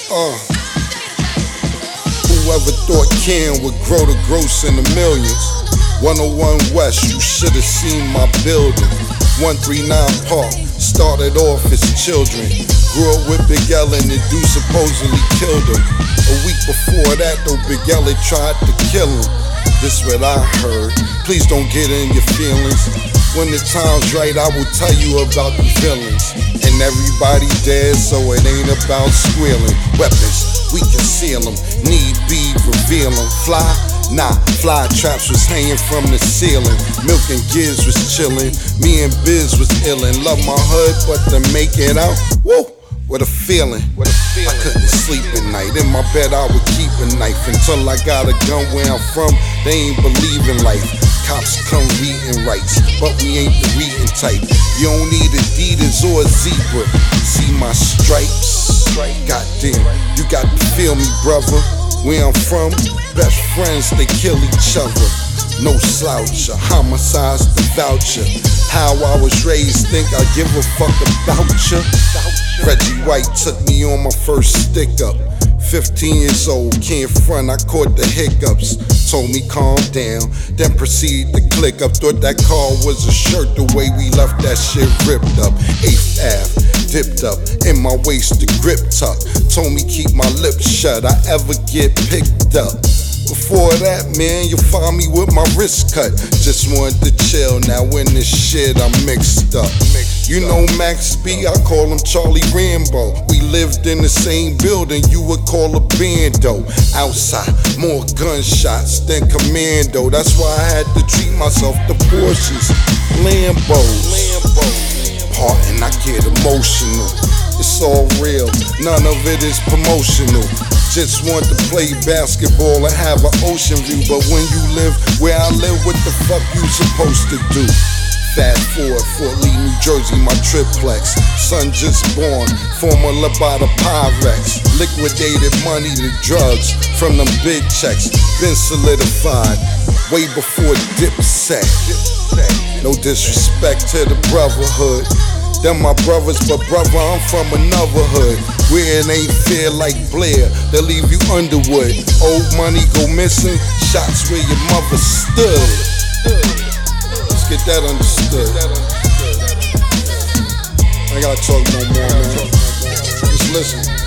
Whoever thought Ken would grow the gross in the millions? 101 West, you should've seen my building. 139 Park, started off as children. Grew up with Big L and the dude supposedly killed him. A week before that though, Big L had tried to kill him. This what I heard, please don't get in your feelings. When the time's right, I will tell you about the villains. And everybody dead, so it ain't about squealing. Weapons, we conceal them, need be, reveal them. Fly? Nah, fly traps was hanging from the ceiling. Milk and Giz was chillin', me and Biz was illin'. Love my hood, but to make it out, woo, what a feeling. I couldn't sleep at night, in my bed I would keep a knife. Until I got a gun where I'm from, they ain't believe in life. Cops come reading rights, but we ain't the reading type. You don't need Adidas or a zebra, see my stripes? Goddamn, you got to feel me, brother. Where I'm from, best friends, they kill each other. No sloucher, homicide's the voucher. How I was raised, think I give a fuck about ya? Reggie White took me on my first stick up. 15 years old, can't front, I caught the hiccups. Told me calm down, then proceed to click up. Thought that car was a shirt, the way we left that shit ripped up. 8th Ave, dipped up, in my waist the grip tuck. Told me keep my lips shut, I ever get picked up. Before that, man, you'll find me with my wrist cut. Just wanted to chill, now in this shit I'm mixed up. You know Max B, I call him Charlie Rambo. We lived in the same building, you would call a bando. Outside, more gunshots than commando. That's why I had to treat myself to Porsches, Lambos. Parting, I get emotional. It's all real, none of it is promotional. Just want to play basketball and have an ocean view. But when you live where I live, what the fuck you supposed to do? Fast forward, Fort Lee, New Jersey, my triplex. Son just born, formula by the Pyrex. Liquidated money to drugs from them big checks. Been solidified way before Dipset. No disrespect to the brotherhood. Them my brothers, but brother, I'm from another hood where it ain't fair like Blair. They'll leave you Underwood. Old money go missing, shots where your mother stood. Let's get that understood. I ain't gotta talk no more, man. Just listen.